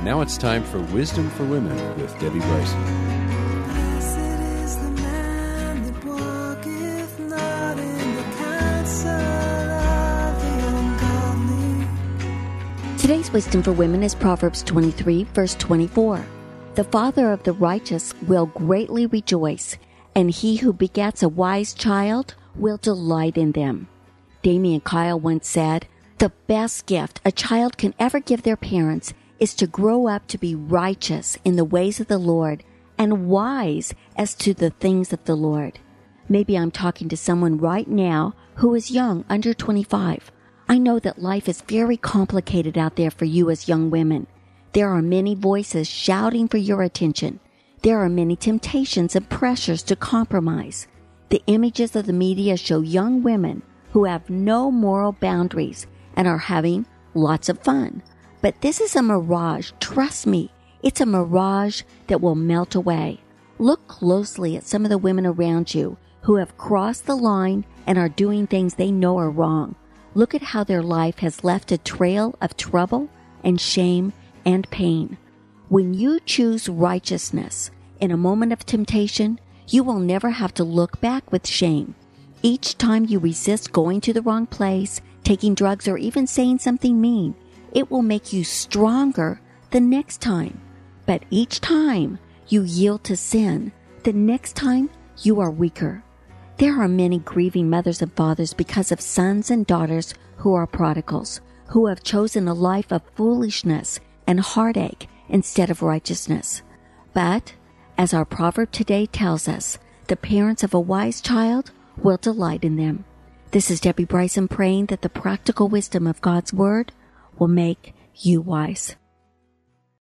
Now it's time for Wisdom for Women with Debbie Bryson. Blessed is the man that walketh not in the counsel of the ungodly. Today's Wisdom for Women is Proverbs 23, verse 24. The father of the righteous will greatly rejoice, and he who begets a wise child will delight in them. Damien Kyle once said, "The best gift a child can ever give their parents is to grow up to be righteous in the ways of the Lord and wise as to the things of the Lord." Maybe I'm talking to someone right now who is young, under 25. I know that life is very complicated out there for you as young women. There are many voices shouting for your attention. There are many temptations and pressures to compromise. The images of the media show young women who have no moral boundaries and are having lots of fun. But this is a mirage. Trust me, it's a mirage that will melt away. Look closely at some of the women around you who have crossed the line and are doing things they know are wrong. Look at how their life has left a trail of trouble and shame and pain. When you choose righteousness in a moment of temptation, you will never have to look back with shame. Each time you resist going to the wrong place, taking drugs, or even saying something mean, it will make you stronger the next time. But each time you yield to sin, the next time you are weaker. There are many grieving mothers and fathers because of sons and daughters who are prodigals, who have chosen a life of foolishness and heartache instead of righteousness. But, as our proverb today tells us, the parents of a wise child will delight in them. This is Debbie Bryson praying that the practical wisdom of God's Word will make you wise.